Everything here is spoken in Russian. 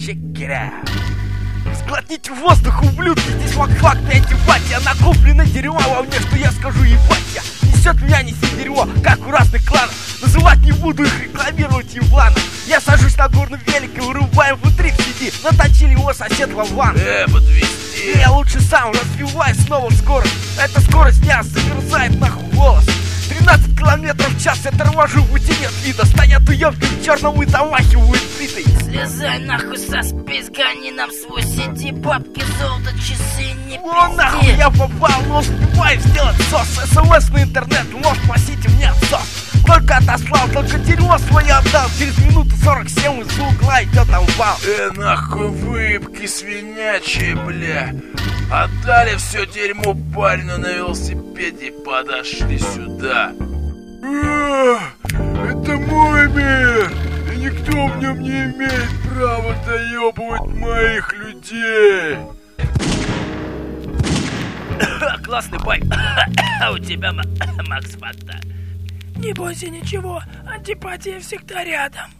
check it out. Сглотните воздух, ублюдки, здесь лак-фак, антипатия. Накоплено дерьмо во мне, что я скажу, ебать я. Несет меня, неси дерьмо, как у разных кланов. Называть не буду их, рекламировать ебланов. Я сажусь на горный велик и вырубаем внутри в сети. Наточили его сосед Лаван. подвезти. Я лучше сам разбиваю снова скорость. Эта скорость меня замерзает нахуй волос. 13 километров в час я торможу, в пути нет вида. Стоят уёбки в черном и замахивают плитой. Слезай нахуй со списка, гони нам свой сиди. Бабки, золото, часы, не О, нахуй пизди. я попал, но успеваю сделать сос. СМС на интернет, может просите мне отсос. Только отослал, только дерьмо свое отдал. Через минуту 47 из угла идет амбал. Нахуй выебки свинячие, бля. Отдали все дерьмо парню на велосипеде, подошли сюда. Это мой мир, и никто в нем не имеет права доебывать моих людей. Классный бай. У тебя, Макс, факта. Не бойся ничего, антипатия всегда рядом.